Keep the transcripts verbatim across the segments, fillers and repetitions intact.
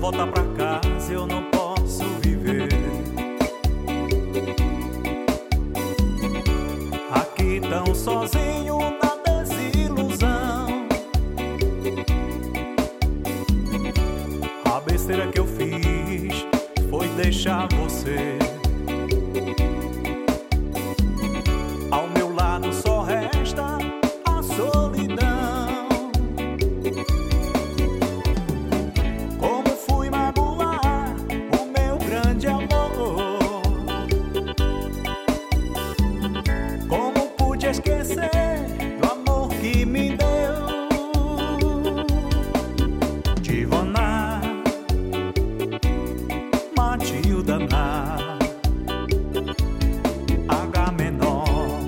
voltar pra casa eu não posso viver. Aqui tão sozinho na desilusão. A besteira que eu fiz foi deixar você. Ao meu lado só resta a solidão. Como fui magoar o meu grande amor? Como pude esquecer do amor que me deu? Divana, Matilda, H menor.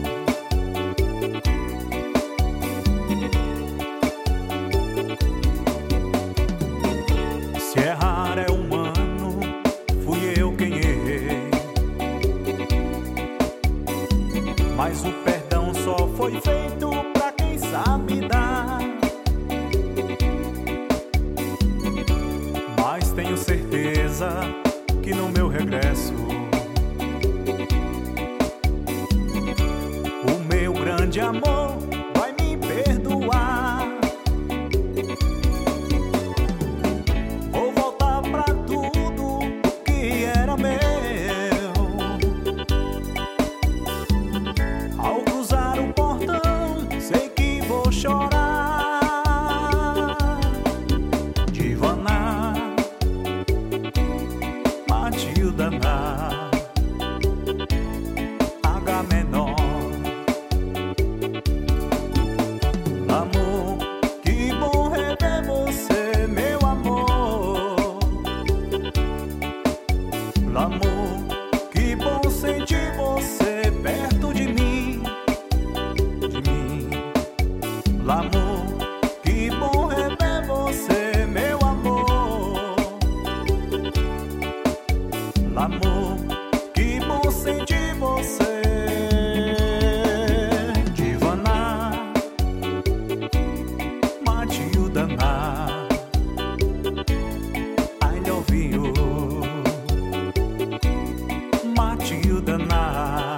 Se errar é humano, fui eu quem errei, mas o perdão só foi feito pra quem sabe dar. Mas tenho certeza que no meu regresso o meu grande amor vai me perdoar. Vou voltar pra tudo que era meu. Ao cruzar o portão, sei que vou chorar. Divana, Matilda, H menor. Amor, que bom rever você, meu amor. Amor, que bom sentir você perto de mim, de mim. Amor, que bom rever você, meu amor. Amor, que bom sentir você. Divana, Matilda, I love you. Matilda,